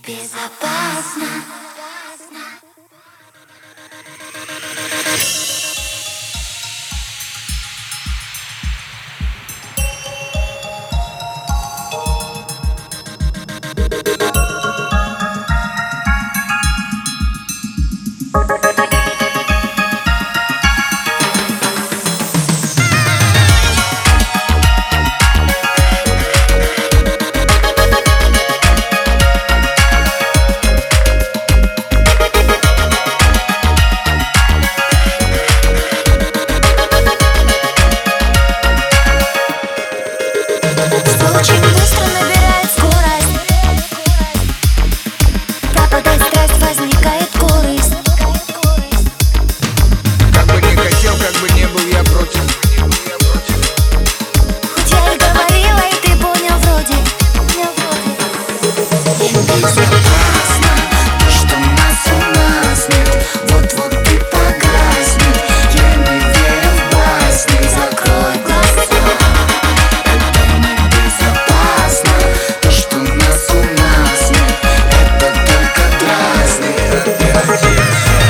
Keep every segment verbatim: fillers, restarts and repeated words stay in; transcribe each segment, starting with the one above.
Безопасно. Очень быстро набирает скорость, пропадает стресс, возникает корысть. Как бы не хотел, как бы не был я против. Хоть я и говорила, и ты понял вроде. Безопасно, то, что нас у нас нет. Вот-вот ты погасни. Я не верю в басни. Закрой глаза. Это не безопасно, то, что нас у нас нет. Это только дразнит опять.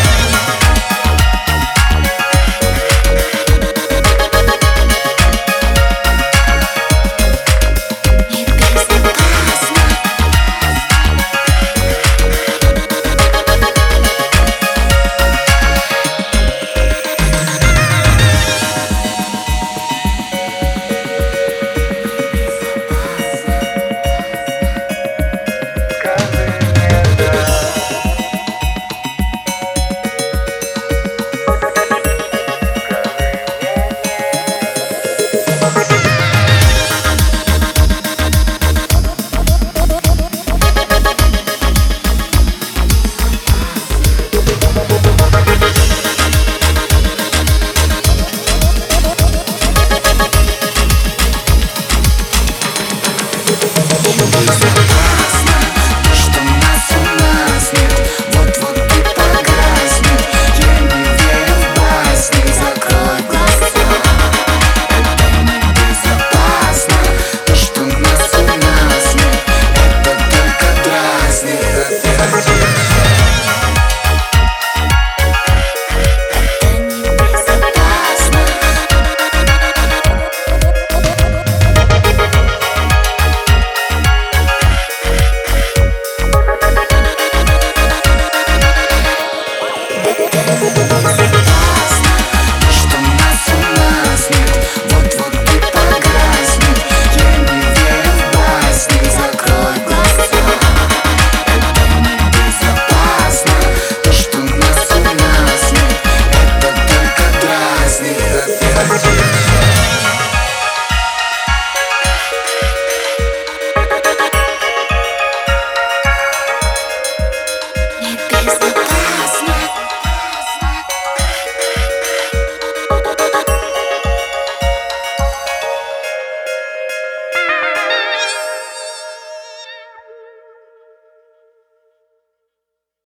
Безопасно, то, что нас у нас нет. Вот-вот ты погасни. Я не верю в басни. Закрой глаза. Это не безопасно, то, что нас у нас нет. Это только дразнит опять. Опять.